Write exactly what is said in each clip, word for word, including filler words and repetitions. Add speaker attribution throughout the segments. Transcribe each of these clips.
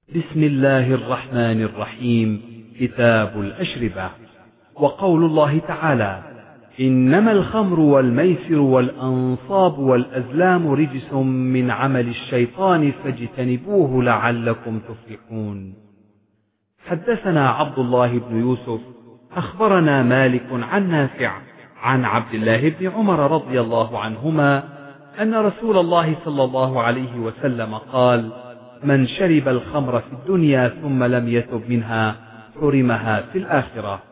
Speaker 1: بسم الله الرحمن الرحيم. كتاب الأشربة. وقول الله تعالى: إنما الخمر والميسر والأنصاب والأزلام رجس من عمل الشيطان فاجتنبوه لعلكم تفلحون. حدثنا عبد الله بن يوسف أخبرنا مالك عن نافع عن عبد الله بن عمر رضي الله عنهما أن رسول الله صلى الله عليه وسلم قال: من شرب الخمر في الدنيا ثم لم يتب منها حرمها في الآخرة.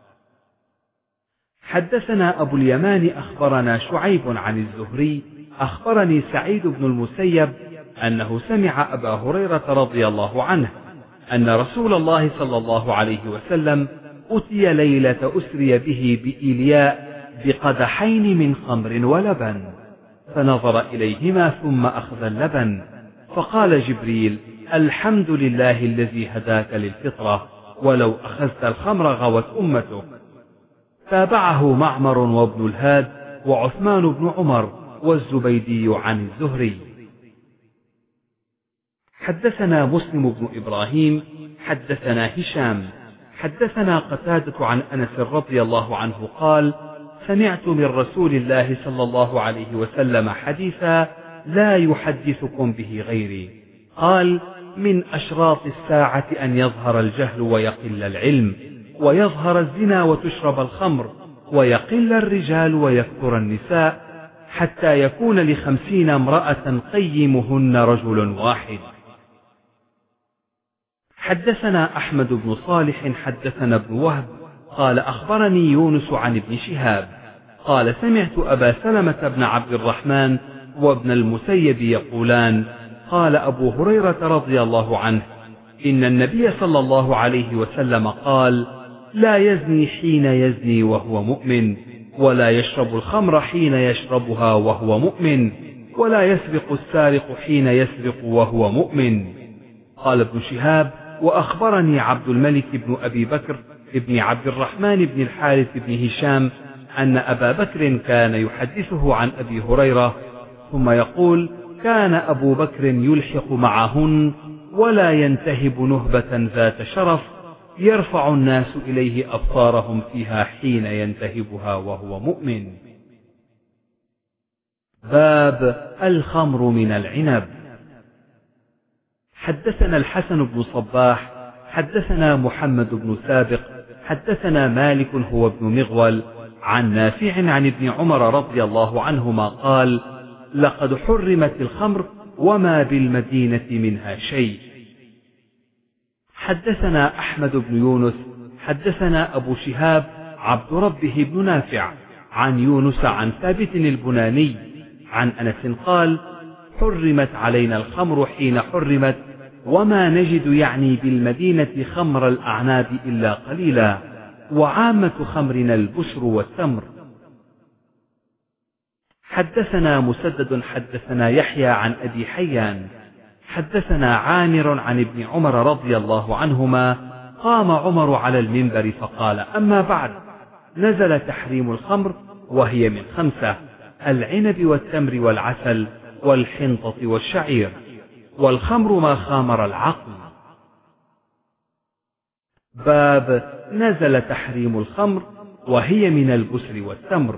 Speaker 1: حدثنا أبو اليمان أخبرنا شعيب عن الزهري أخبرني سعيد بن المسيب أنه سمع أبا هريرة رضي الله عنه أن رسول الله صلى الله عليه وسلم أتي ليلة أسري به بإيلياء بقدحين من خمر ولبن، فنظر إليهما ثم أخذ اللبن، فقال جبريل: الحمد لله الذي هداك للفطرة، ولو أخذت الخمر غوت أمتك. تابعه معمر وابن الهاد وعثمان بن عمر والزبيدي عن الزهري. حدثنا مسلم بن إبراهيم حدثنا هشام حدثنا قتادة عن أنس رضي الله عنه قال: سمعت من رسول الله صلى الله عليه وسلم حديثا لا يحدثكم به غيري، قال: من أشراط الساعة أن يظهر الجهل ويقل العلم، ويظهر الزنا وتشرب الخمر، ويقل الرجال ويكثر النساء، حتى يكون لخمسين امرأة قيمهن رجل واحد. حدثنا أحمد بن صالح حدثنا ابن وهب قال أخبرني يونس عن ابن شهاب قال: سمعت أبا سلمة بن عبد الرحمن وابن المسيب يقولان: قال أبو هريرة رضي الله عنه: إن النبي صلى الله عليه وسلم قال: لا يزني حين يزني وهو مؤمن، ولا يشرب الخمر حين يشربها وهو مؤمن، ولا يسرق السارق حين يسرق وهو مؤمن. قال ابن شهاب: وأخبرني عبد الملك بن أبي بكر ابن عبد الرحمن بن الحارث بن هشام أن أبا بكر كان يحدثه عن أبي هريرة ثم يقول: كان أبو بكر يلحق معهن ولا ينتهب نهبة ذات شرف يرفع الناس إليه أبصارهم فيها حين ينتهبها وهو مؤمن. باب الخمر من العنب. حدثنا الحسن بن صباح حدثنا محمد بن سابق حدثنا مالك هو ابن مغول عن نافع عن ابن عمر رضي الله عنهما قال: لقد حرمت الخمر وما بالمدينة منها شيء. حدثنا أحمد بن يونس حدثنا أبو شهاب عبد ربه بن نافع عن يونس عن ثابت البناني عن أنس قال: حرمت علينا الخمر حين حرمت، وما نجد يعني بالمدينة خمر الأعناب إلا قليلا، وعامة خمرنا البسر والتمر. حدثنا مسدد حدثنا يحيى عن أبي حيان حدثنا عامر عن ابن عمر رضي الله عنهما قام عمر على المنبر فقال: أما بعد، نزل تحريم الخمر وهي من خمسة: العنب والتمر والعسل والحنطة والشعير، والخمر ما خامر العقل. باب نزل تحريم الخمر وهي من البسر والتمر.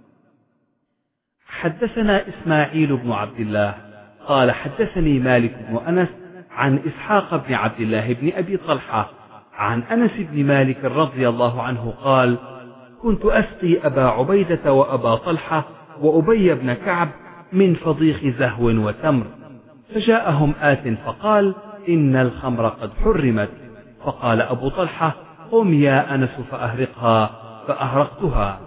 Speaker 1: حدثنا إسماعيل بن عبد الله قال حدثني مالك بن أنس عن إسحاق بن عبد الله بن أبي طلحة عن أنس بن مالك رضي الله عنه قال: كنت أسقي أبا عبيدة وأبا طلحة وأبي بن كعب من فضيخ زهو وتمر، فجاءهم آت فقال: إن الخمر قد حرمت. فقال أبو طلحة: قم يا أنس فأهرقها، فأهرقتها.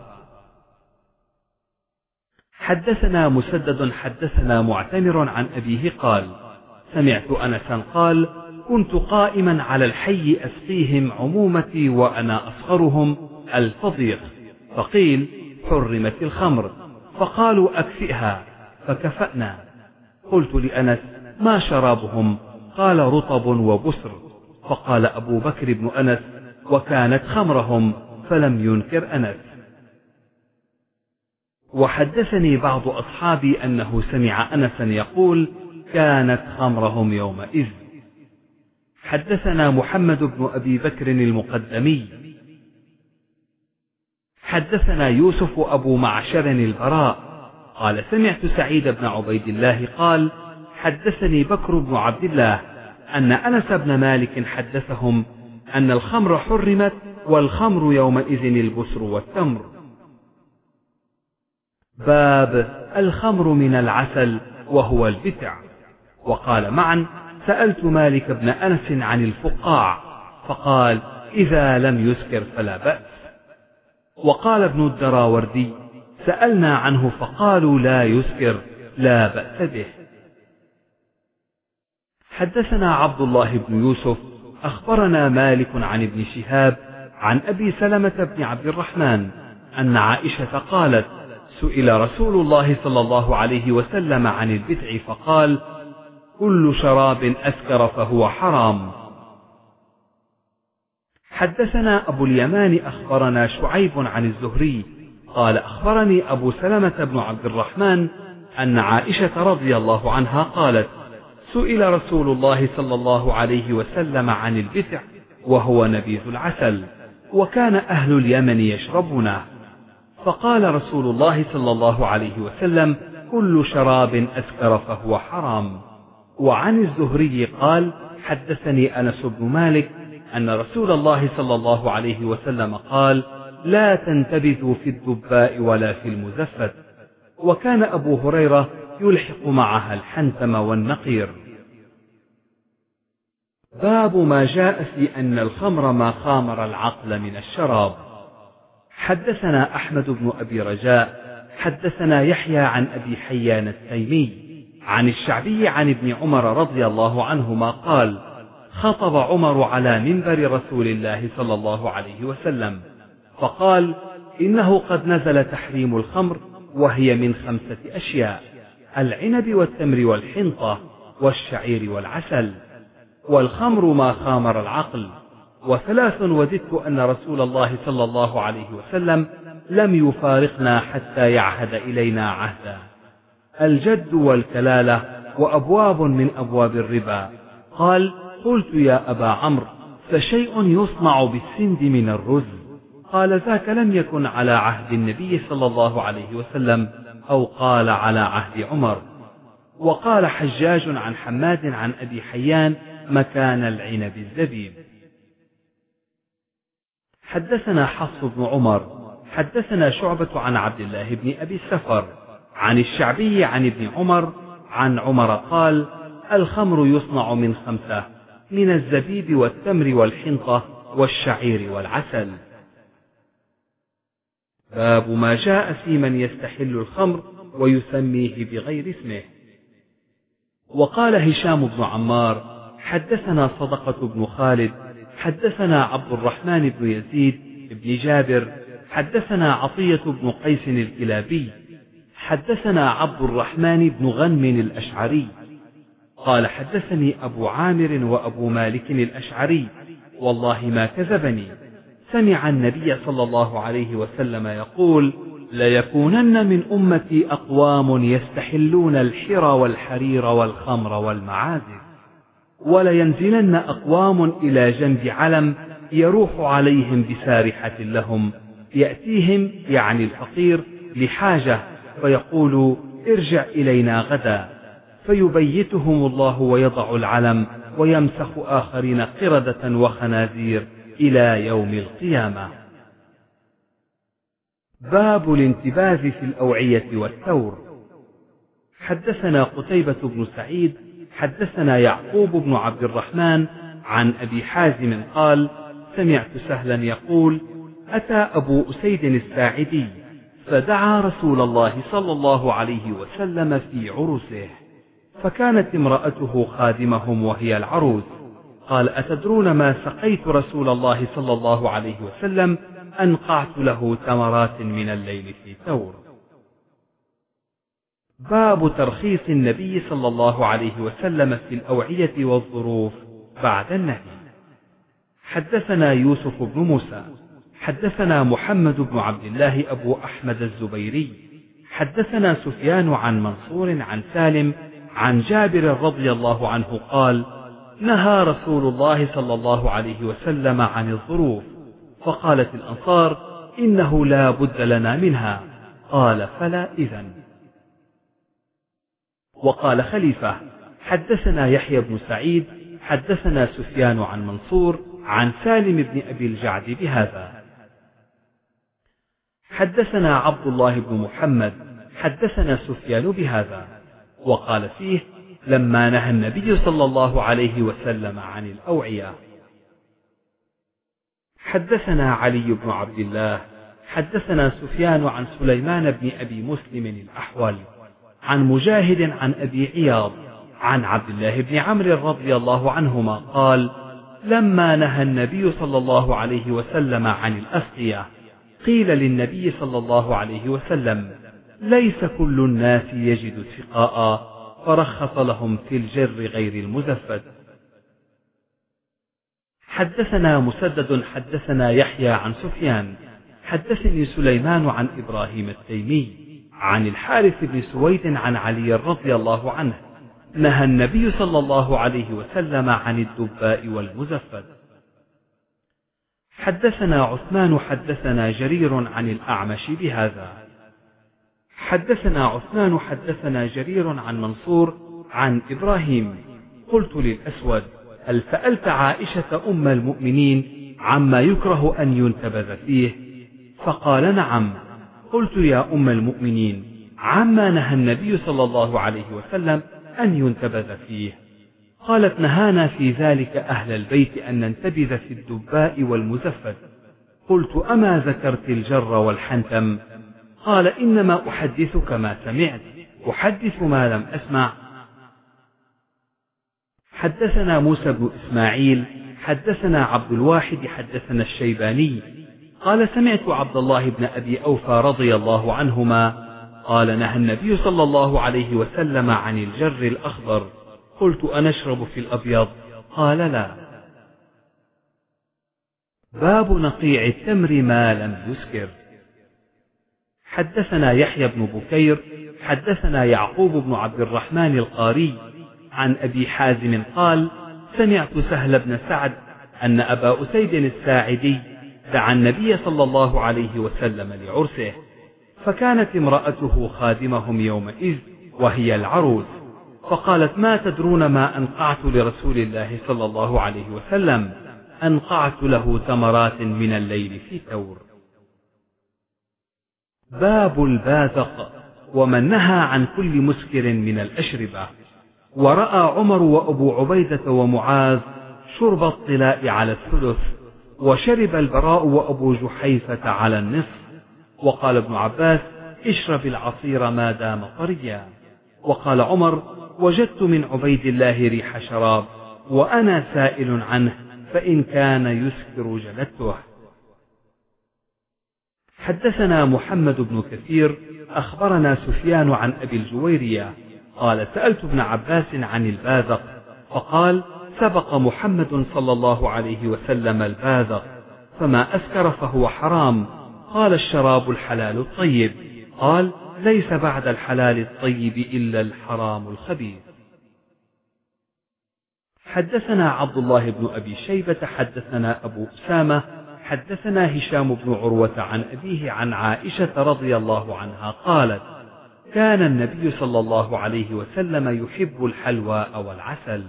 Speaker 1: حدثنا مسدد حدثنا معتمر عن أبيه قال: سمعت أنسا قال: كنت قائما على الحي أسقيهم عمومتي وأنا أصغرهم الفضيخ، فقيل: حرمت الخمر، فقالوا: أكفئها، فكفأنا. قلت لأنس: ما شرابهم؟ قال: رطب وبسر. فقال أبو بكر بن أنس: وكانت خمرهم، فلم ينكر أنس. وحدثني بعض أصحابي أنه سمع أنسا يقول: كانت خمرهم يومئذ. حدثنا محمد بن أبي بكر المقدمي حدثنا يوسف أبو معشر البراء قال سمعت سعيد بن عبيد الله قال حدثني بكر بن عبد الله أن أنس بن مالك حدثهم أن الخمر حرمت والخمر يومئذ البسر والتمر. باب الخمر من العسل وهو البتع. وقال معا سألت مالك بن أنس عن الفقاع فقال إذا لم يسكر فلا بأس. وقال ابن الدراوردي سألنا عنه فقالوا لا يسكر لا بأس به. حدثنا عبد الله بن يوسف أخبرنا مالك عن ابن شهاب عن أبي سلمة بن عبد الرحمن أن عائشة قالت سئل رسول الله صلى الله عليه وسلم عن البتع فقال كل شراب أسكر فهو حرام. حدثنا أبو اليمان أخبرنا شعيب عن الزهري قال أخبرني أبو سلمة بن عبد الرحمن أن عائشة رضي الله عنها قالت سئل رسول الله صلى الله عليه وسلم عن البتع وهو نبيذ العسل وكان أهل اليمن يشربونه فقال رسول الله صلى الله عليه وسلم كل شراب أسكر فهو حرام. وعن الزهري قال حدثني أنس بن مالك أن رسول الله صلى الله عليه وسلم قال لا تنتبذوا في الدباء ولا في المزفت. وكان أبو هريرة يلحق معها الحنتم والنقير. باب ما جاء في أن الخمر ما خامر العقل من الشراب. حدثنا أحمد بن أبي رجاء حدثنا يحيى عن أبي حيان التيمي عن الشعبي عن ابن عمر رضي الله عنهما قال خطب عمر على منبر رسول الله صلى الله عليه وسلم فقال إنه قد نزل تحريم الخمر وهي من خمسة أشياء العنب والتمر والحنطة والشعير والعسل والخمر ما خامر العقل وثلاث وددت أن رسول الله صلى الله عليه وسلم لم يفارقنا حتى يعهد إلينا عهدا الجد والكلالة وأبواب من أبواب الربا. قال قلت يا أبا عمرو فشيء يصنع بالسند من الرز؟ قال ذاك لم يكن على عهد النبي صلى الله عليه وسلم أو قال على عهد عمر. وقال حجاج عن حماد عن أبي حيان مكان العنب الزبيب. حدثنا حفص بن عمر حدثنا شعبة عن عبد الله بن أبي السفر عن الشعبي عن ابن عمر عن عمر قال الخمر يصنع من خمسة من الزبيب والتمر والحنطة والشعير والعسل. باب ما جاء في من يستحل الخمر ويسميه بغير اسمه. وقال هشام بن عمار حدثنا صدقة بن خالد حدثنا عبد الرحمن بن يزيد بن جابر حدثنا عطية بن قيس الكلابي حدثنا عبد الرحمن بن غنم الأشعري قال حدثني أبو عامر وأبو مالك الأشعري والله ما كذبني سمع النبي صلى الله عليه وسلم يقول ليكونن من أمتي أقوام يستحلون الحر والحرير والخمر والمعازف ولينزلن أقوام إلى جنب علم يروح عليهم بسارحة لهم يأتيهم يعني الفقير لحاجة فيقول ارجع إلينا غدا فيبيتهم الله ويضع العلم ويمسخ آخرين قردة وخنازير إلى يوم القيامة. باب الانتباذ في الأوعية والثور. حدثنا قتيبة بن سعيد حدثنا يعقوب بن عبد الرحمن عن أبي حازم قال سمعت سهلا يقول أتى أبو أسيد الساعدي فدعا رسول الله صلى الله عليه وسلم في عرسه فكانت امرأته خادمهم وهي العروس. قال أتدرون ما سقيت رسول الله صلى الله عليه وسلم؟ أنقعت له تمرات من الليل في ثور. باب ترخيص النبي صلى الله عليه وسلم في الأوعية والظروف بعد النهي. حدثنا يوسف بن موسى حدثنا محمد بن عبد الله أبو أحمد الزبيري حدثنا سفيان عن منصور عن سالم عن جابر رضي الله عنه قال نهى رسول الله صلى الله عليه وسلم عن الظروف. فقالت الأنصار: إنه لا بد لنا منها. قال: فلا إذن. وقال خليفة: حدثنا يحيى بن سعيد حدثنا سفيان عن منصور عن سالم بن أبي الجعد بهذا. حدثنا عبد الله بن محمد حدثنا سفيان بهذا، وقال فيه: لما نهى النبي صلى الله عليه وسلم عن الأوعية. حدثنا علي بن عبد الله حدثنا سفيان عن سليمان بن أبي مسلم الأحول عن مجاهد عن أبي عياض عن عبد الله بن عمرو رضي الله عنهما قال: لما نهى النبي صلى الله عليه وسلم عن الأسقية قيل للنبي صلى الله عليه وسلم: ليس كل الناس يجد السقاء، فرخص لهم في الجر غير المزفد. حدثنا مسدد حدثنا يحيى عن سفيان حدثني سليمان عن إبراهيم التيمي عن الحارث بن سويد عن علي رضي الله عنه: نهى النبي صلى الله عليه وسلم عن الدباء والمزفد. حدثنا عثمان حدثنا جرير عن الأعمش بهذا. حدثنا عثمان حدثنا جرير عن منصور عن إبراهيم. قلت للأسود: هل سألت عائشة أم المؤمنين عما يكره أن ينتبذ فيه؟ فقال: نعم. قلت: يا أم المؤمنين، عما نهى النبي صلى الله عليه وسلم أن ينتبذ فيه؟ قالت: نهانا في ذلك أهل البيت أن ننتبذ في الدباء والمزفد. قلت: أما ذكرت الجر والحنتم؟ قال: إنما أحدثك ما سمعت، أحدث ما لم أسمع. حدثنا موسى بن إسماعيل حدثنا عبد الواحد حدثنا الشيباني قال: سمعت عبد الله بن أبي أوفى رضي الله عنهما قال: نهى النبي صلى الله عليه وسلم عن الجر الأخضر. قلت: أنشرب في الأبيض؟ قال: لا. باب نقيع التمر ما لم يسكر. حدثنا يحيى بن بكير حدثنا يعقوب بن عبد الرحمن القاري عن أبي حازم قال: سمعت سهل بن سعد أن أبا أسيد الساعدي دعا النبي صلى الله عليه وسلم لعرسه، فكانت امرأته خادمهم يومئذ وهي العروس، فقالت: ما تدرون ما أنقعت لرسول الله صلى الله عليه وسلم؟ أنقعت له تمرات من الليل في تور. باب الباذق ومن نهى عن كل مسكر من الأشربة. ورأى عمر وأبو عبيدة ومعاذ شرب الطلاء على الثلث، وشرب البراء وأبو جحيفة على النصف. وقال ابن عباس: اشرب العصير ما دام طريا. وقال عمر: وجدت من عبيد الله ريح شراب وأنا سائل عنه، فإن كان يسكر جلدته. حدثنا محمد بن كثير أخبرنا سفيان عن أبي الجويرية قال: سألت ابن عباس عن الباذق، فقال: سبق محمد صلى الله عليه وسلم الباذق، فما أسكر فهو حرام. قال: الشراب الحلال الطيب. قال: ليس بعد الحلال الطيب إلا الحرام الخبيث. حدثنا عبد الله بن أبي شيبة حدثنا أبو أسامة حدثنا هشام بن عروة عن أبيه عن عائشة رضي الله عنها قالت: كان النبي صلى الله عليه وسلم يحب الحلوى والعسل.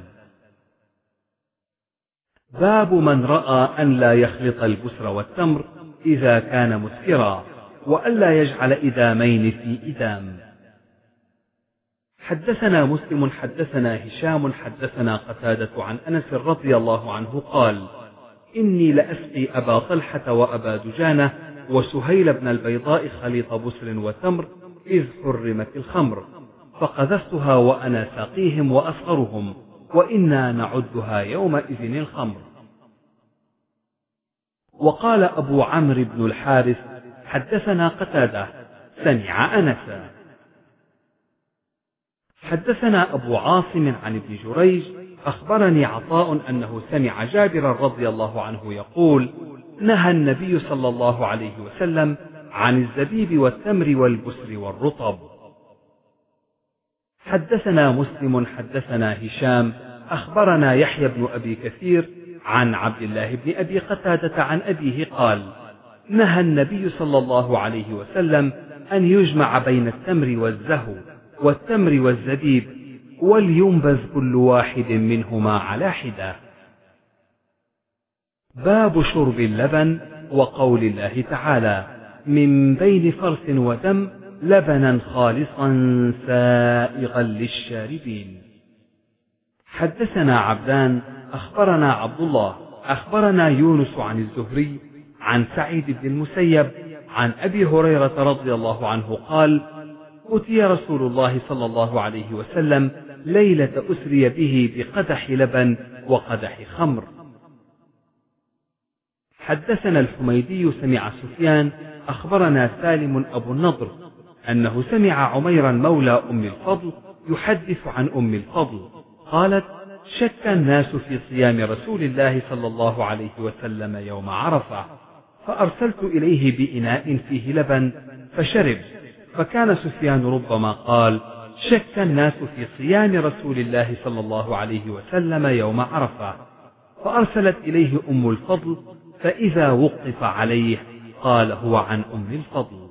Speaker 1: باب من رأى أن لا يخلط البسر والتمر إذا كان مسكرا، وألا يجعل إدامين في إدام. حدثنا مسلم حدثنا هشام حدثنا قتادة عن أنس رضي الله عنه قال: إني لأسقي أبا طلحة وأبا دجانة وسهيل بن البيضاء خليط بسر وتمر إذ حرمت الخمر، فقذفتها وأنا ساقيهم وأصغرهم، وإنا نعدها يومئذ الخمر. وقال أبو عمرو بن الحارث: حدثنا قتادة سمع أنسا. حدثنا أبو عاصم عن ابن جريج أخبرني عطاء أنه سمع جابرا رضي الله عنه يقول: نهى النبي صلى الله عليه وسلم عن الزبيب والتمر والبسر والرطب. حدثنا مسلم حدثنا هشام أخبرنا يحيى بن أبي كثير عن عبد الله بن أبي قتادة عن أبيه قال نهى النبي صلى الله عليه وسلم أن يجمع بين التمر والزهو والتمر والزبيب ولينبذ كل واحد منهما على حدة. باب شرب اللبن وقول الله تعالى من بين فرث ودم لبنا خالصا سائغا للشاربين. حدثنا عبدان أخبرنا عبد الله أخبرنا يونس عن الزهري عن سعيد بن المسيب عن أبي هريرة رضي الله عنه قال أتي رسول الله صلى الله عليه وسلم ليلة أسري به بقدح لبن وقدح خمر. حدثنا الحميدي سمع سفيان أخبرنا سالم أبو النضر أنه سمع عميرا مولى أم الفضل يحدث عن أم الفضل قالت شك الناس في صيام رسول الله صلى الله عليه وسلم يوم عرفة فأرسلت إليه بإناء فيه لبن فشرب، فكان سفيان ربما قال شك الناس في صيام رسول الله صلى الله عليه وسلم يوم عرفة، فأرسلت إليه أم الفضل فإذا وقف عليه قال هو عن أم الفضل.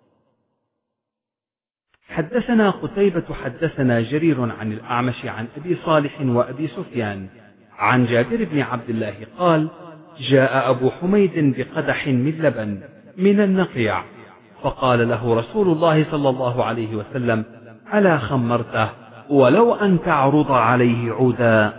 Speaker 1: حدثنا قتيبة حدثنا جرير عن الأعمش عن أبي صالح وأبي سفيان عن جابر بن عبد الله قال جاء أبو حميد بقدح من لبن من النقيع فقال له رسول الله صلى الله عليه وسلم ألا خمرته ولو أن تعرض عليه عودا.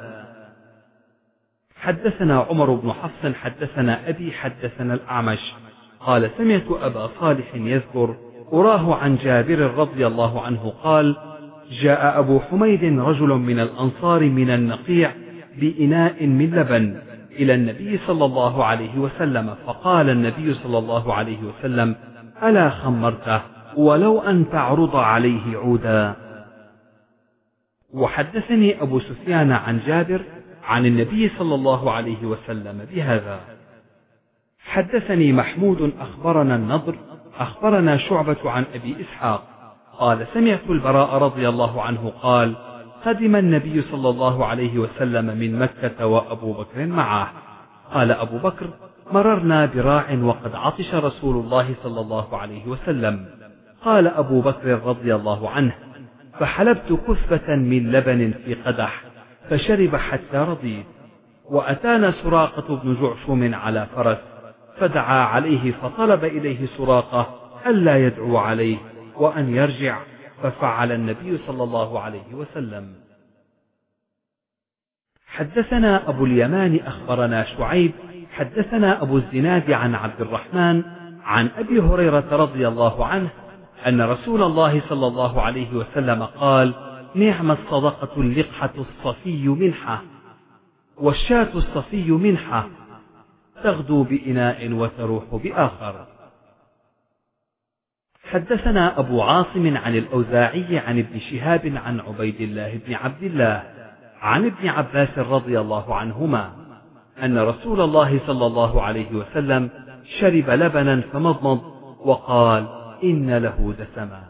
Speaker 1: حدثنا عمر بن حفص حدثنا أبي حدثنا الأعمش قال سمعت أبا صالح يذكر أراه عن جابر رضي الله عنه قال جاء أبو حميد رجل من الأنصار من النقيع بإناء من لبن إلى النبي صلى الله عليه وسلم فقال النبي صلى الله عليه وسلم ألا خمرته ولو أن تعرض عليه عودا. وحدثني أبو سفيان عن جابر عن النبي صلى الله عليه وسلم بهذا. حدثني محمود أخبرنا النضر أخبرنا شعبة عن أبي إسحاق قال سمعت البراء رضي الله عنه قال قدم النبي صلى الله عليه وسلم من مكة وأبو بكر معه. قال أبو بكر مررنا براع وقد عطش رسول الله صلى الله عليه وسلم. قال أبو بكر رضي الله عنه فحلبت كفة من لبن في قدح فشرب حتى رضيت. وأتانا سراقة بن جعشم على فرس فدعا عليه فطلب إليه سراقة ألا يدعو عليه وأن يرجع ففعل النبي صلى الله عليه وسلم. حدثنا أبو اليمان أخبرنا شعيب حدثنا أبو الزناد عن عبد الرحمن عن أبي هريرة رضي الله عنه أن رسول الله صلى الله عليه وسلم قال نعم الصدقة اللقحة الصفي منحة والشاة الصفي منحة تغدو بإناء وتروح بآخر. حدثنا أبو عاصم عن الأوزاعي عن ابن شهاب عن عبيد الله بن عبد الله عن ابن عباس رضي الله عنهما أن رسول الله صلى الله عليه وسلم شرب لبنا فمضمض وقال إن له دسما.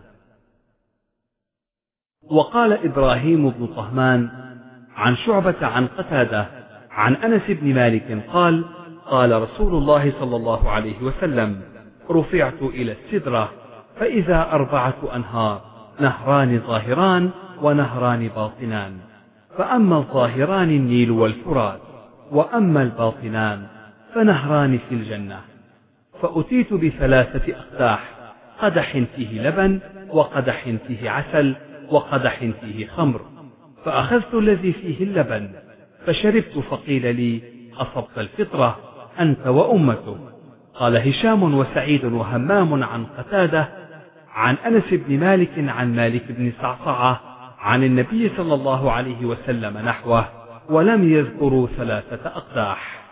Speaker 1: وقال إبراهيم بن طهمان عن شعبة عن قتادة عن أنس بن مالك قال قال رسول الله صلى الله عليه وسلم رفعت إلى السدرة فإذا أربعة أنهار نهران ظاهران ونهران باطنان فأما الظاهران النيل والفرات وأما الباطنان فنهران في الجنة. فأتيت بثلاثة أقداح قدح فيه لبن وقدح فيه عسل وقدح فيه خمر فأخذت الذي فيه اللبن فشربت فقيل لي أصبت الفطرة أنت وأمته. قال هشام وسعيد وهمام عن قتادة عن أنس بن مالك عن مالك بن صعصعة عن النبي صلى الله عليه وسلم نحوه ولم يذكروا ثلاثة أقداح.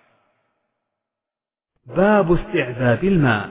Speaker 1: باب استعذاب الماء.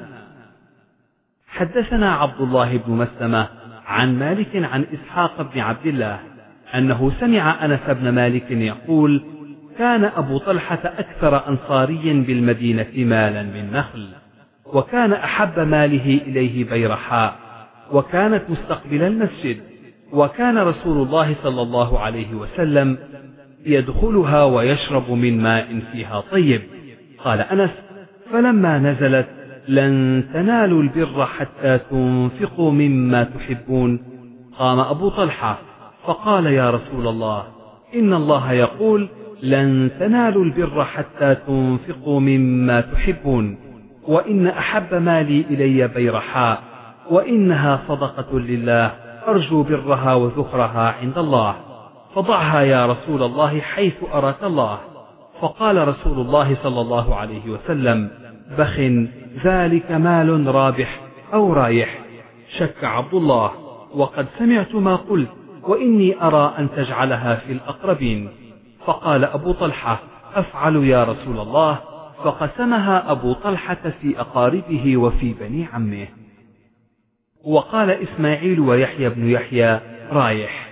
Speaker 1: حدثنا عبد الله بن مسلمة عن مالك عن إسحاق بن عبد الله أنه سمع أنس بن مالك يقول كان أبو طلحة أكثر أنصاري بالمدينة مالا من نخل وكان أحب ماله إليه بيرحاء وكانت مستقبل المسجد وكان رسول الله صلى الله عليه وسلم يدخلها ويشرب من ماء فيها طيب. قال أنس: فلما نزلت لن تنالوا البر حتى تنفقوا مما تحبون، قام أبو طلحة فقال: يا رسول الله، إن الله يقول: لن تنالوا البر حتى تنفقوا مما تحبون، وإن أحب مالي إلي بيرحاء، وإنها صدقة لله أرجو برها وذخرها عند الله، فضعها يا رسول الله حيث أراك الله. فقال رسول الله صلى الله عليه وسلم: بخ، ذلك مال رابح أو رايح. شك عبد الله: وقد سمعت ما قلت، وإني أرى أن تجعلها في الأقربين. فقال أبو طلحة: أفعل يا رسول الله. فقسمها أبو طلحة في أقاربه وفي بني عمه. وقال إسماعيل ويحيى بن يحيى: رايح.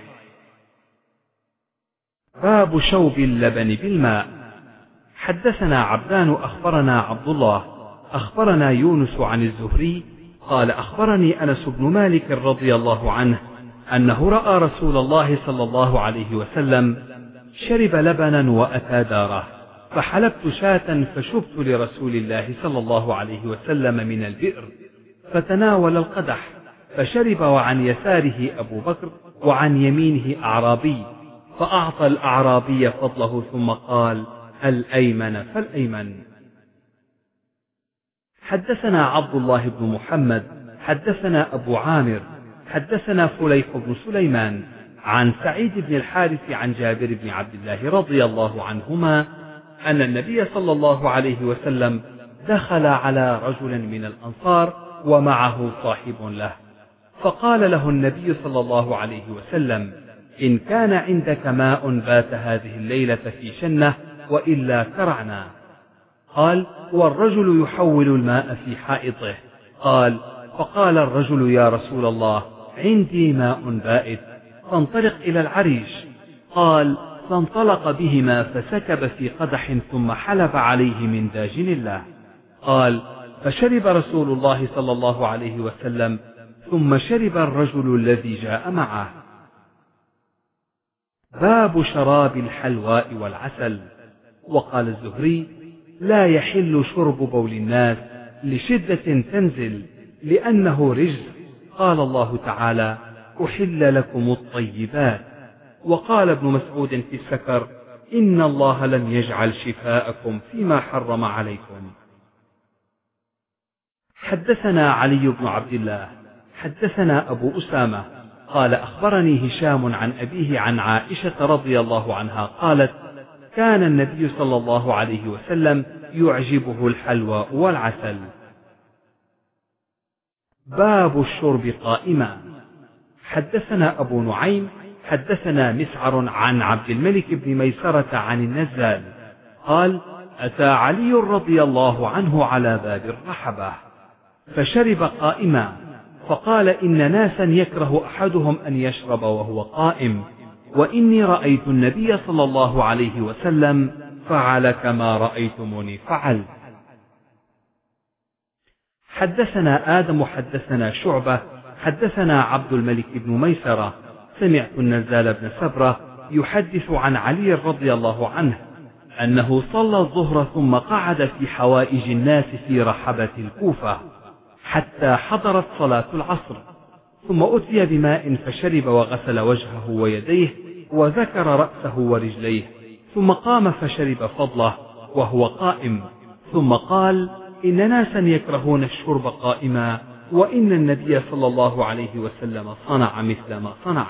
Speaker 1: باب شوب اللبن بالماء. حدثنا عبدان أخبرنا عبد الله أخبرنا يونس عن الزهري قال: أخبرني أنس بن مالك رضي الله عنه أنه رأى رسول الله صلى الله عليه وسلم شرب لبنا وأتى داره، فحلبت شاة فشبت لرسول الله صلى الله عليه وسلم من البئر، فتناول القدح فشرب، وعن يساره أبو بكر وعن يمينه أعرابي، فأعطى الأعرابي فضله ثم قال: الأيمن فالأيمن. حدثنا عبد الله بن محمد حدثنا أبو عامر حدثنا فليح بن سليمان عن سعيد بن الحارث عن جابر بن عبد الله رضي الله عنهما أن النبي صلى الله عليه وسلم دخل على رجل من الأنصار ومعه صاحب له، فقال له النبي صلى الله عليه وسلم: إن كان عندك ماء بات هذه الليلة في شنة، وإلا كرعنا. قال: والرجل يحول الماء في حائطه. قال: فقال الرجل: يا رسول الله، عندي ماء بائت، فانطلق إلى العريش. قال: فانطلق بهما فسكب في قدح ثم حلب عليه من داجن الله. قال: فشرب رسول الله صلى الله عليه وسلم، ثم شرب الرجل الذي جاء معه. باب شراب الحلواء والعسل. وقال الزهري: لا يحل شرب بول الناس لشدة تنزل، لأنه رجس. قال الله تعالى: أحل لكم الطيبات. وقال ابن مسعود في السكر: إن الله لم يجعل شفاءكم فيما حرم عليكم. حدثنا علي بن عبد الله حدثنا أبو أسامة قال: أخبرني هشام عن أبيه عن عائشة رضي الله عنها قالت: كان النبي صلى الله عليه وسلم يعجبه الحلوى والعسل. باب الشرب قائما. حدثنا أبو نعيم حدثنا مسعر عن عبد الملك بن ميسرة عن النزال قال: أتى علي رضي الله عنه على باب الرحبة فشرب قائما، فقال: إن ناسا يكره أحدهم أن يشرب وهو قائم، وإني رأيت النبي صلى الله عليه وسلم فعل كما رأيتموني فعل. حدثنا آدم حدثنا شعبة حدثنا عبد الملك بن ميسرة سمعت النزال بن سبرة يحدث عن علي رضي الله عنه أنه صلى الظهر ثم قعد في حوائج الناس في رحبة الكوفة حتى حضرت صلاة العصر، ثم أتي بماء فشرب وغسل وجهه ويديه وذكر رأسه ورجليه، ثم قام فشرب فضله وهو قائم، ثم قال: إن ناسا يكرهون الشرب قائما، وإن النبي صلى الله عليه وسلم صنع مثل ما صنع.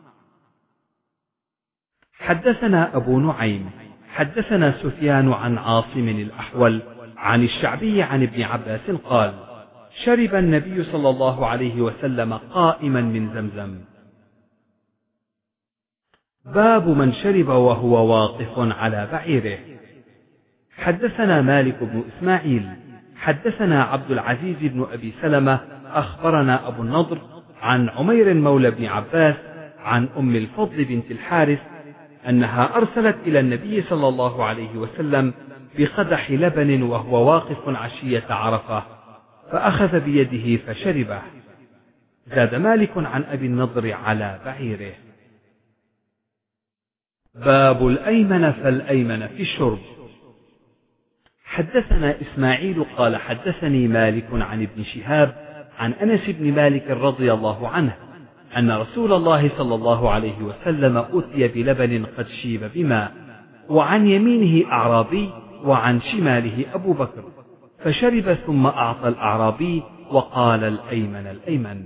Speaker 1: حدثنا أبو نعيم حدثنا سفيان عن عاصم الأحول عن الشعبي عن ابن عباس قال: شرب النبي صلى الله عليه وسلم قائما من زمزم. باب من شرب وهو واقف على بعيره. حدثنا مالك بن إسماعيل حدثنا عبد العزيز بن أبي سلمة أخبرنا أبو النضر عن عمير مولى بن عباس عن أم الفضل بنت الحارث أنها أرسلت إلى النبي صلى الله عليه وسلم بقدح لبن وهو واقف عشية عرفة، فأخذ بيده فشربه. زاد مالك عن أبي النضر على بعيره. باب الأيمن فالأيمن في الشرب. حدثنا إسماعيل قال حدثني مالك عن ابن شهاب عن أنس بن مالك رضي الله عنه أن رسول الله صلى الله عليه وسلم أتي بلبن قد شيب بماء، وعن يمينه أعرابي وعن شماله أبو بكر، فشرب ثم أعطى الأعرابي وقال الأيمن الأيمن.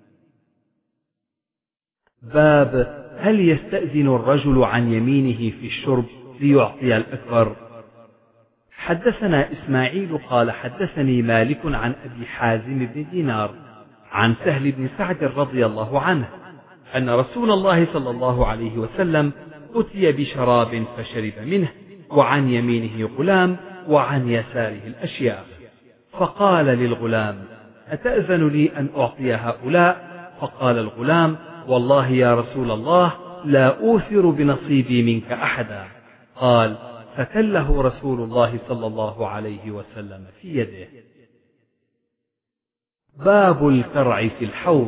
Speaker 1: باب هل يستأذن الرجل عن يمينه في الشرب ليعطي الأكبر؟ حدثنا إسماعيل قال حدثني مالك عن أبي حازم بن دينار عن سهل بن سعد رضي الله عنه أن رسول الله صلى الله عليه وسلم أتي بشراب فشرب منه، وعن يمينه غلام وعن يساره الأشياخ، فقال للغلام: أتأذن لي أن أعطي هؤلاء؟ فقال الغلام: والله يا رسول الله لا أوثر بنصيبي منك أحدا. قال: فكله رسول الله صلى الله عليه وسلم في يده. باب الكرع في الحوض.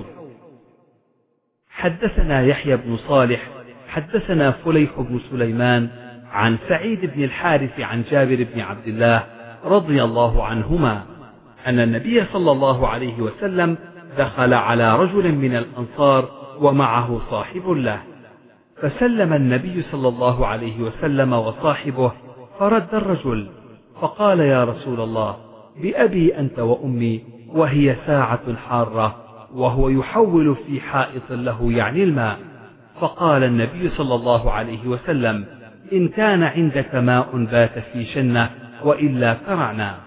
Speaker 1: حدثنا يحيى بن صالح حدثنا فليح بن سليمان عن سعيد بن الحارث عن جابر بن عبد الله رضي الله عنهما أن النبي صلى الله عليه وسلم دخل على رجل من الأنصار ومعه صاحب له، فسلم النبي صلى الله عليه وسلم وصاحبه، فرد الرجل فقال: يا رسول الله، بأبي أنت وأمي، وهي ساعة حارة، وهو يحول في حائط له يعني الماء. فقال النبي صلى الله عليه وسلم: إن كان عندك ماء بات في شنة، وإلا كرعنا.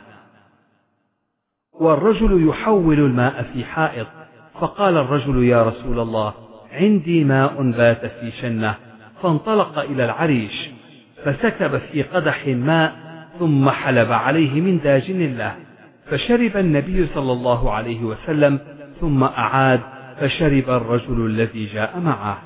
Speaker 1: والرجل يحول الماء في حائط، فقال الرجل: يا رسول الله، عندي ماء بات في شنة. فانطلق إلى العريش فسكب في قدح ماء ثم حلب عليه من داجن له، فشرب النبي صلى الله عليه وسلم ثم أعاد فشرب الرجل الذي جاء معه.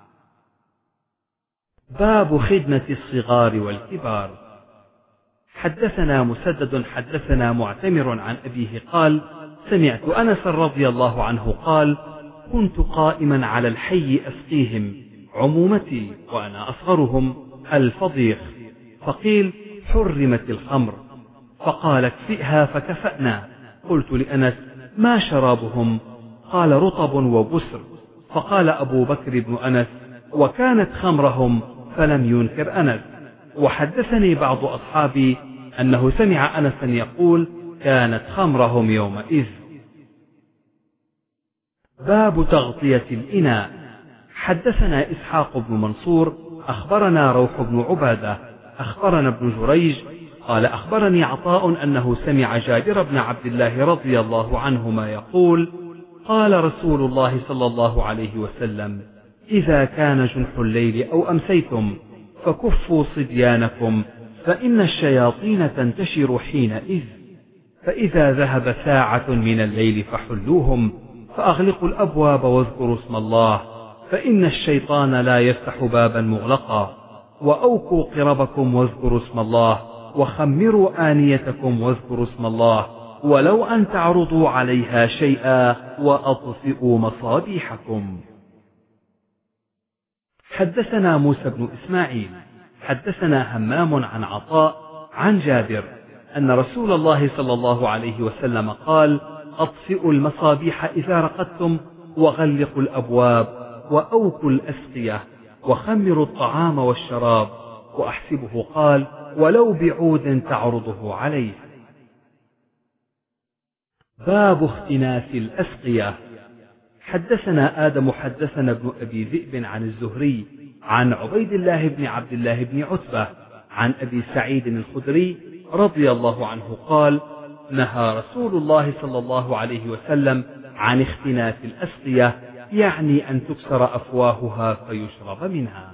Speaker 1: باب خدمة الصغار والكبار. حدثنا مسدد حدثنا معتمر عن أبيه قال: سمعت أنس رضي الله عنه قال: كنت قائما على الحي أسقيهم، عمومتي وأنا أصغرهم، الفضيخ، فقيل: حرمت الخمر، فقال: اكفئها، فكفأنا. قلت لأنس: ما شرابهم؟ قال: رطب وبسر. فقال أبو بكر بن أنس: وكانت خمرهم؟ فلم ينكر أنس. وحدثني بعض أصحابي أنه سمع أنسا يقول: كانت خمرهم يومئذ. باب تغطية الإناء. حدثنا إسحاق بن منصور أخبرنا روح بن عبادة أخبرنا ابن جريج قال: أخبرني عطاء أنه سمع جابر بن عبد الله رضي الله عنهما يقول: قال رسول الله صلى الله عليه وسلم: إذا كان جنح الليل أو أمسيتم فكفوا صبيانكم، فإن الشياطين تنتشر حينئذ، فإذا ذهب ساعة من الليل فحلوهم، فأغلقوا الأبواب واذكروا اسم الله، فإن الشيطان لا يفتح بابا مغلقا، وأوكوا قربكم واذكروا اسم الله، وخمروا آنيتكم واذكروا اسم الله، ولو أن تعرضوا عليها شيئا، وأطفئوا مصابيحكم. حدثنا موسى بن إسماعيل حدثنا همام عن عطاء عن جابر أن رسول الله صلى الله عليه وسلم قال: أطفئوا المصابيح إذا رقدتم، وغلقوا الأبواب، وأوكوا الأسقية، وخمروا الطعام والشراب. وأحسبه قال: ولو بعود تعرضه عليه. باب اختناس الأسقية. حدثنا آدم حدثنا ابن أبي ذئب عن الزهري عن عبيد الله بن عبد الله بن عتبة عن أبي سعيد الخدري رضي الله عنه قال: نهى رسول الله صلى الله عليه وسلم عن اختناس الأسقية، يعني أن تكسر أفواهها فيشرب منها.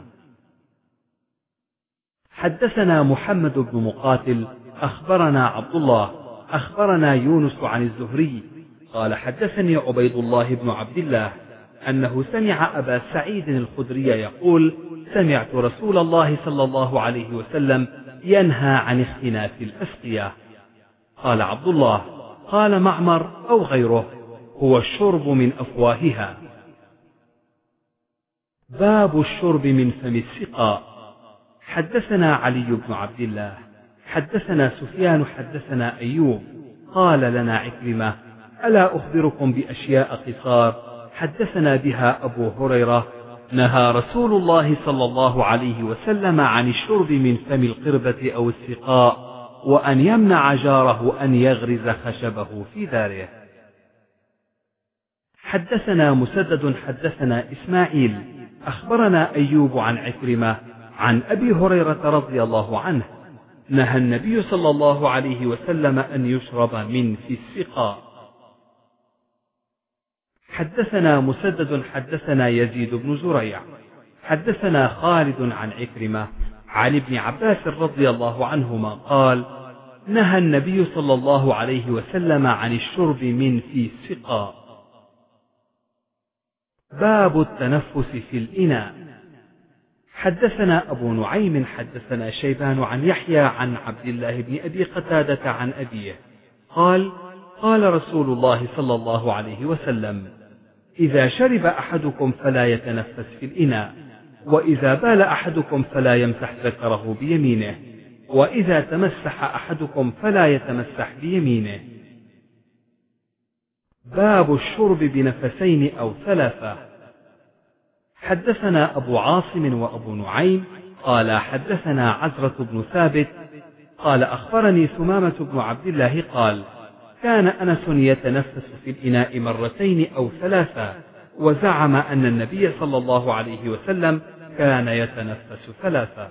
Speaker 1: حدثنا محمد بن مقاتل أخبرنا عبد الله أخبرنا يونس عن الزهري قال: حدثني عبيد الله بن عبد الله أنه سمع أبا سعيد الخدري يقول: سمعت رسول الله صلى الله عليه وسلم ينهى عن اختناس الأسقية. قال عبد الله: قال معمر أو غيره: هو الشرب من أفواهها. باب الشرب من فم السقاء. حدثنا علي بن عبد الله حدثنا سفيان حدثنا أيوب قال لنا عكرمة ألا أخبركم بأشياء قصار حدثنا بها أبو هريرة نهى رسول الله صلى الله عليه وسلم عن الشرب من فم القربة أو السقاء وأن يمنع جاره أن يغرز خشبه في داره. حدثنا مسدد حدثنا إسماعيل أخبرنا أيوب عن عكرمة عن أبي هريرة رضي الله عنه نهى النبي صلى الله عليه وسلم أن يشرب من في السقاء. حدثنا مسدد حدثنا يزيد بن زريع حدثنا خالد عن عكرمة عن ابن عباس رضي الله عنهما قال نهى النبي صلى الله عليه وسلم عن الشرب من في السقاء. باب التنفس في الإناء. حدثنا أبو نعيم حدثنا شيبان عن يحيى عن عبد الله بن أبي قتادة عن أبيه قال قال رسول الله صلى الله عليه وسلم إذا شرب أحدكم فلا يتنفس في الإناء وإذا بال أحدكم فلا يمسح ذكره بيمينه وإذا تمسح أحدكم فلا يتمسح بيمينه. باب الشرب بنفسين أو ثلاثة. حدثنا أبو عاصم وأبو نعيم قال حدثنا عزرة بن ثابت قال أخبرني ثمامة بن عبد الله قال كان أنس يتنفس في الإناء مرتين أو ثلاثة وزعم أن النبي صلى الله عليه وسلم كان يتنفس ثلاثة.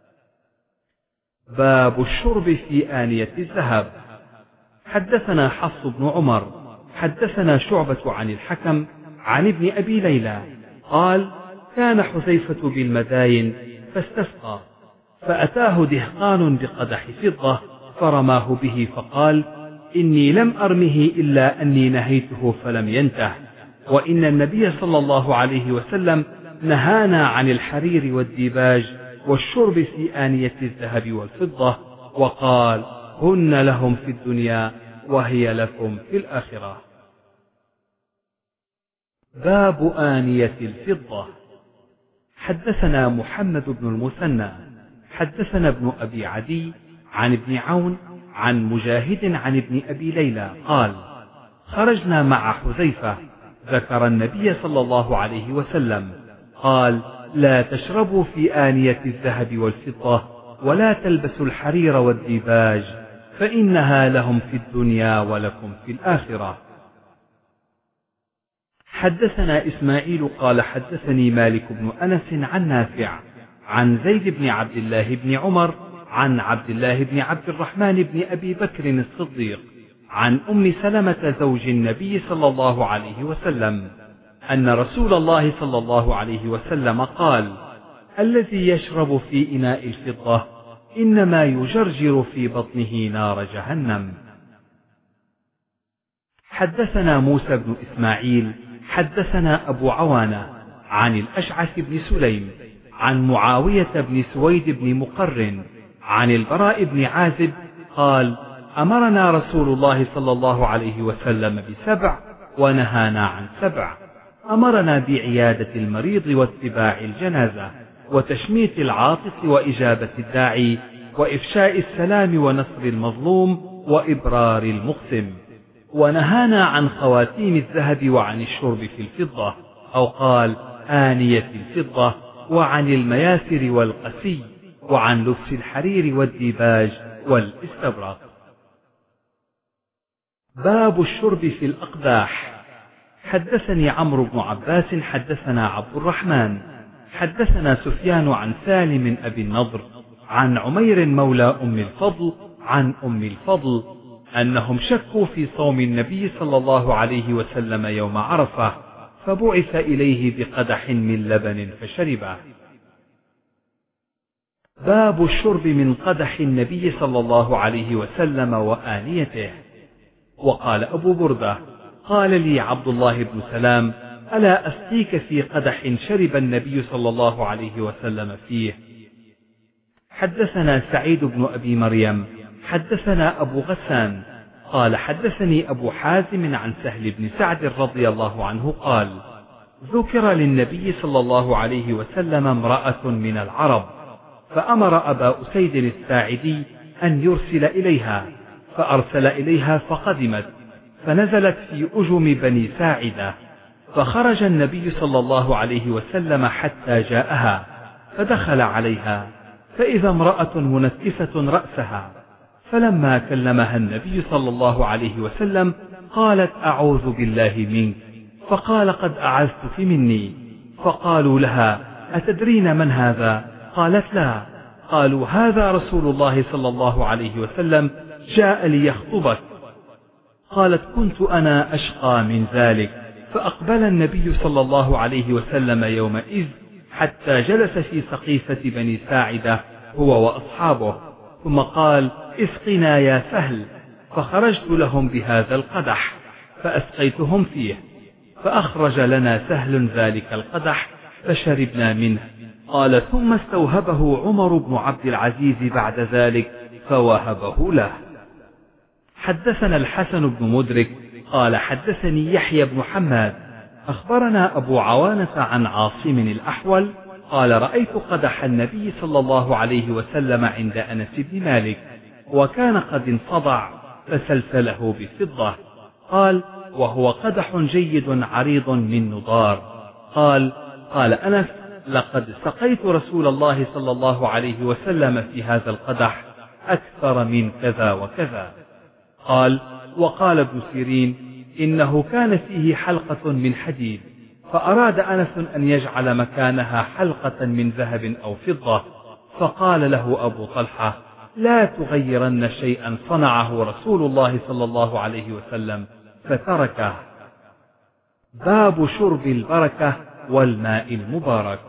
Speaker 1: باب الشرب في آنية الذهب. حدثنا حفص بن عمر حدثنا شعبة عن الحكم عن ابن أبي ليلى قال كان حذيفة بالمداين فاستسقى فأتاه دهقان بقدح فضة فرماه به فقال إني لم أرمه إلا أني نهيته فلم ينته وإن النبي صلى الله عليه وسلم نهانا عن الحرير والديباج والشرب في آنية الذهب والفضة وقال هن لهم في الدنيا وهي لكم في الآخرة. باب آنية الفضة. حدثنا محمد بن المثنى حدثنا ابن أبي عدي عن ابن عون عن مجاهد عن ابن أبي ليلى قال خرجنا مع حذيفة ذكر النبي صلى الله عليه وسلم قال لا تشربوا في آنية الذهب والفضة ولا تلبسوا الحرير والديباج فإنها لهم في الدنيا ولكم في الآخرة. حدثنا إسماعيل قال حدثني مالك بن أنس عن نافع عن زيد بن عبد الله بن عمر عن عبد الله بن عبد الرحمن بن أبي بكر الصديق عن أم سلمة زوج النبي صلى الله عليه وسلم أن رسول الله صلى الله عليه وسلم قال الذي يشرب في إناء الفضة إنما يجرجر في بطنه نار جهنم. حدثنا موسى بن إسماعيل حدثنا أبو عوانة عن الأشعث بن سليم عن معاوية بن سويد بن مقرن عن البراء بن عازب قال أمرنا رسول الله صلى الله عليه وسلم بسبع ونهانا عن سبع. أمرنا بعيادة المريض واتباع الجنازة وتشميت العاطس وإجابة الداعي وإفشاء السلام ونصر المظلوم وإبرار المقسم. ونهانا عن خواتيم الذهب وعن الشرب في الفضة أو قال آنية الفضة وعن المياسر والقسي وعن لبس الحرير والديباج والاستبرق. باب الشرب في الأقداح. حدثني عمرو بن عباس حدثنا عبد الرحمن حدثنا سفيان عن سالم أبي النضر عن عمير مولى أم الفضل عن أم الفضل أنهم شكوا في صوم النبي صلى الله عليه وسلم يوم عرفة فبعث إليه بقدح من لبن فشربه. باب الشرب من قدح النبي صلى الله عليه وسلم وآنيته. وقال أبو بردة قال لي عبد الله بن سلام ألا أسقيك في قدح شرب النبي صلى الله عليه وسلم فيه. حدثنا سعيد بن أبي مريم حدثنا أبو غسان قال حدثني أبو حازم عن سهل بن سعد رضي الله عنه قال ذكر للنبي صلى الله عليه وسلم امرأة من العرب فأمر أبا أسيد الساعدي أن يرسل إليها، فأرسل إليها فقدمت، فنزلت في أجم بني ساعدة، فخرج النبي صلى الله عليه وسلم حتى جاءها، فدخل عليها فإذا امرأة منكسة رأسها، فلما كلمها النبي صلى الله عليه وسلم قالت أعوذ بالله منك، فقال قد أعزتك مني. فقالوا لها أتدرين من هذا؟ قالت لا. قالوا هذا رسول الله صلى الله عليه وسلم جاء ليخطبك. قالت كنت أنا أشقى من ذلك. فأقبل النبي صلى الله عليه وسلم يومئذ حتى جلس في سقيفة بني ساعدة هو وأصحابه، ثم قال اسقنا يا سهل، فخرجت لهم بهذا القدح فأسقيتهم فيه، فأخرج لنا سهل ذلك القدح فشربنا منه. قال ثم استوهبه عمر بن عبد العزيز بعد ذلك فوهبه له. حدثنا الحسن بن مدرك قال حدثني يحيى بن حماد أخبرنا أبو عوانة عن عاصم الأحول قال رأيت قدح النبي صلى الله عليه وسلم عند أنس بن مالك، وكان قد انصدع فسلسله بفضة. قال وهو قدح جيد عريض من نضار. قال قال أنس لقد سقيت رسول الله صلى الله عليه وسلم في هذا القدح أكثر من كذا وكذا. قال وقال ابن سيرين إنه كان فيه حلقة من حديد، فأراد أنس أن يجعل مكانها حلقة من ذهب أو فضة، فقال له أبو طلحة لا تغيرن شيئا صنعه رسول الله صلى الله عليه وسلم، فتركه. باب شرب البركة والماء المبارك.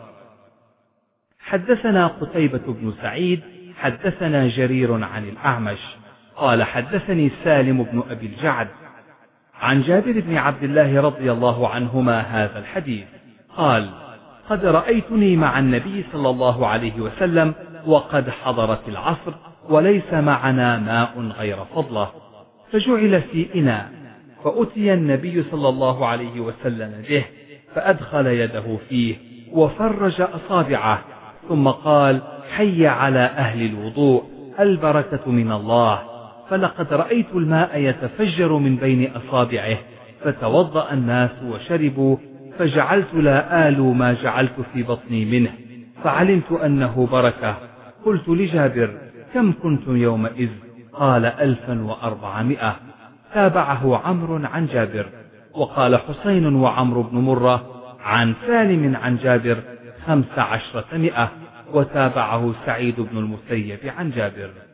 Speaker 1: حدثنا قتيبة بن سعيد حدثنا جرير عن الأعمش قال حدثني سالم بن أبي الجعد عن جابر بن عبد الله رضي الله عنهما هذا الحديث قال قد رأيتني مع النبي صلى الله عليه وسلم وقد حضرت العصر وليس معنا ماء غير فضلة، فجعل في إناء، فأتي النبي صلى الله عليه وسلم به فأدخل يده فيه وفرج أصابعه، ثم قال حي على أهل الوضوء البركة من الله، فلقد رأيت الماء يتفجر من بين أصابعه، فتوضأ الناس وشربوا، فجعلت لا آل ما جعلت في بطني منه، فعلمت أنه بركة. قلت لجابر كم كنتم يومئذ؟ قال ألفا وأربعمائة. تابعه عمرو عن جابر. وقال حسين وعمرو بن مرة عن سالم عن جابر خمس عشرة مئة. وتابعه سعيد بن المسيب عن جابر.